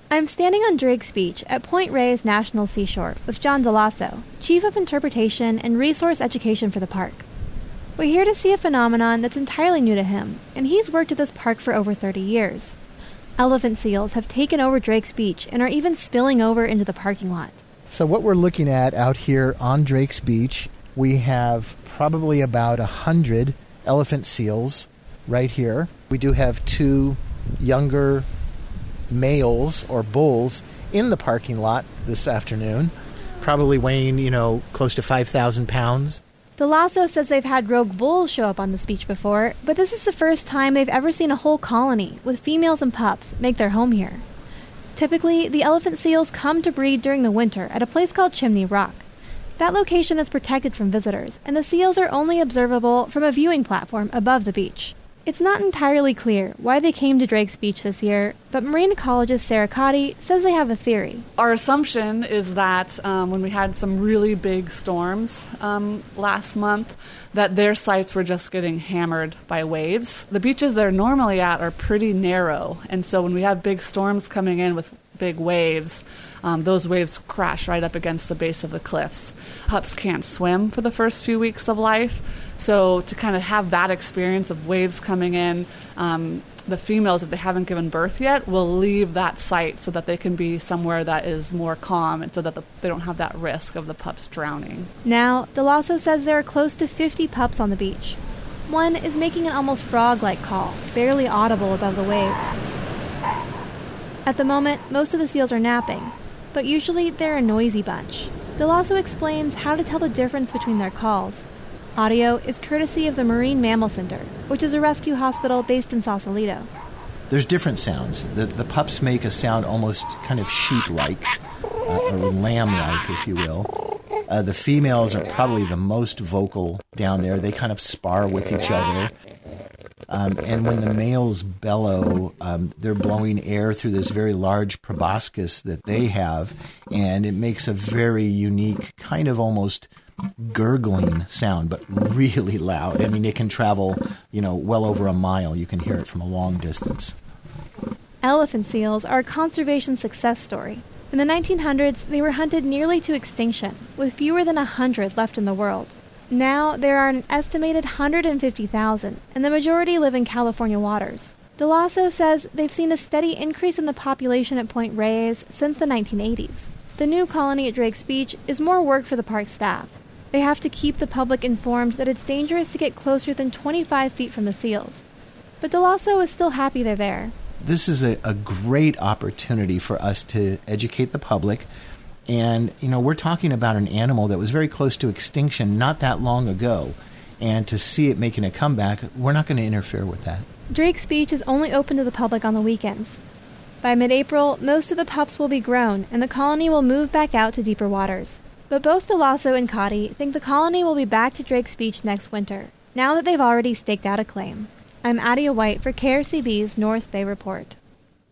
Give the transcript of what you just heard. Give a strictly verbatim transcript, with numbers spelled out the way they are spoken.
I'm standing on Drake's Beach at Point Reyes National Seashore with John DeLasso, Chief of Interpretation and Resource Education for the park. We're here to see a phenomenon that's entirely new to him, and he's worked at this park for over thirty years. Elephant seals have taken over Drake's Beach and are even spilling over into the parking lot. So what we're looking at out here on Drake's Beach, we have probably about a hundred elephant seals right here. We do have two younger males or bulls in the parking lot this afternoon, probably weighing, you know, close to five thousand pounds. DeLasso says they've had rogue bulls show up on this beach before, but this is the first time they've ever seen a whole colony with females and pups make their home here. Typically, the elephant seals come to breed during the winter at a place called Chimney Rock. That location is protected from visitors, and the seals are only observable from a viewing platform above the beach. It's not entirely clear why they came to Drake's Beach this year, but marine ecologist Sarah Cotty says they have a theory. Our assumption is that um, when we had some really big storms um, last month, that their sites were just getting hammered by waves. The beaches they're normally at are pretty narrow, and so when we have big storms coming in with big waves, um, those waves crash right up against the base of the cliffs. Pups can't swim for the first few weeks of life, so to kind of have that experience of waves coming in, um, the females, if they haven't given birth yet, will leave that site so that they can be somewhere that is more calm and so that the, they don't have that risk of the pups drowning. Now, DeLasso says there are close to fifty pups on the beach. One is making an almost frog-like call, barely audible above the waves. At the moment, most of the seals are napping, but usually they're a noisy bunch. DeLasso explains how to tell the difference between their calls. Audio is courtesy of the Marine Mammal Center, which is a rescue hospital based in Sausalito. There's different sounds. The, the pups make a sound almost kind of sheep-like, uh, or lamb-like, if you will. Uh, the females are probably the most vocal down there. They kind of spar with each other. Um, and when the males bellow, um, they're blowing air through this very large proboscis that they have, and it makes a very unique, kind of almost gurgling sound, but really loud. I mean, it can travel, you know, well over a mile. You can hear it from a long distance. Elephant seals are a conservation success story. In the nineteen hundreds, they were hunted nearly to extinction, with fewer than a hundred left in the world. Now, there are an estimated one hundred fifty thousand, and the majority live in California waters. DeLasso says they've seen a steady increase in the population at Point Reyes since the nineteen eighties. The new colony at Drake's Beach is more work for the park staff. They have to keep the public informed that it's dangerous to get closer than twenty-five feet from the seals. But DeLasso is still happy they're there. This is a, a great opportunity for us to educate the public. And, you know, we're talking about an animal that was very close to extinction not that long ago. And to see it making a comeback, we're not going to interfere with that. Drake's Beach is only open to the public on the weekends. By mid-April, most of the pups will be grown, and the colony will move back out to deeper waters. But both DeLasso and Cotty think the colony will be back to Drake's Beach next winter, now that they've already staked out a claim. I'm Adia White for K R C B's North Bay Report.